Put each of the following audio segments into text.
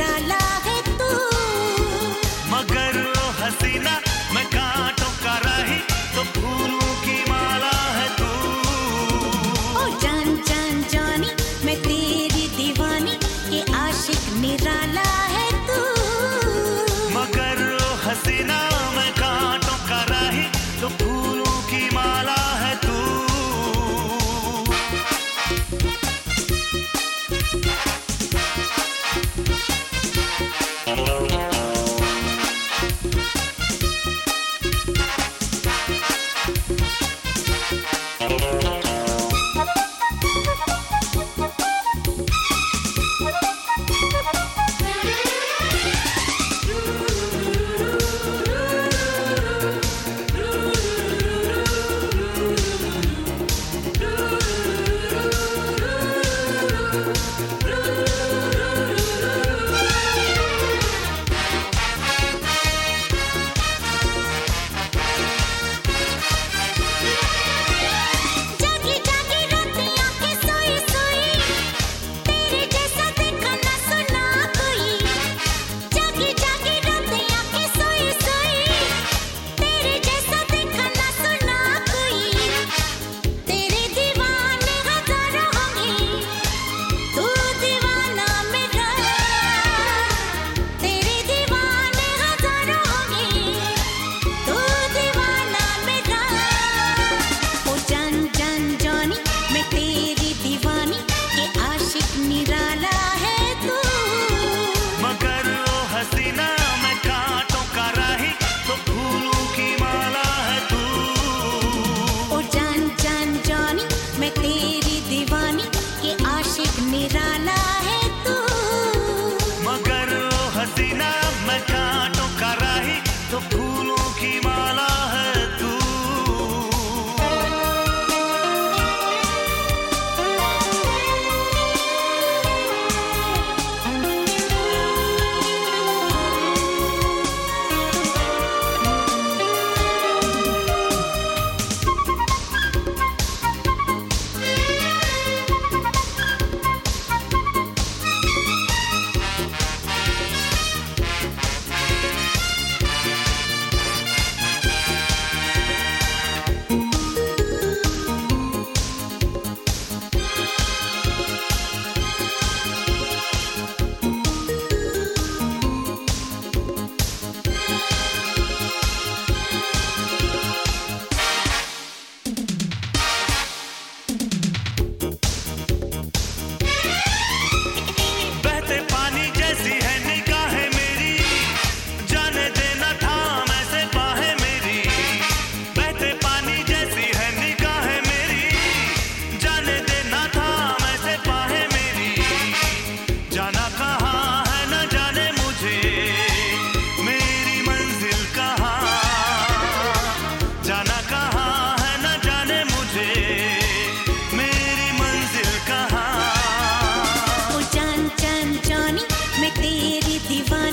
निराला है तू। मगर ओ हसीना मैं कांटों का राही तो फूलों की माला है तू। ओ जान जान जानी मैं तेरी दीवानी के आशिक निराला है तू। मगर ओ हसीना मैं कांटों का राही तो फूलों की माला है तू। निराला है तू। मगर ओ हसीना मैं कांटों का राही तो फूलों की माला है तू।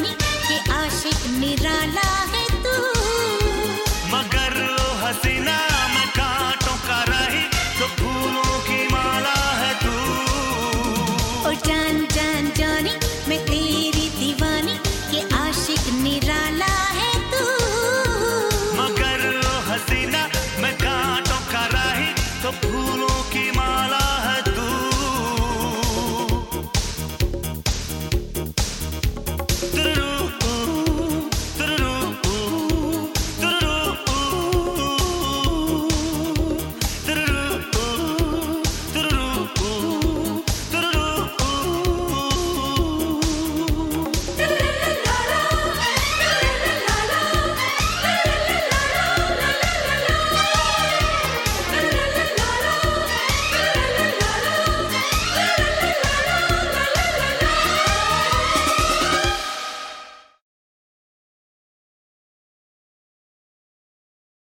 निराला है तू। मगर ओ हसीना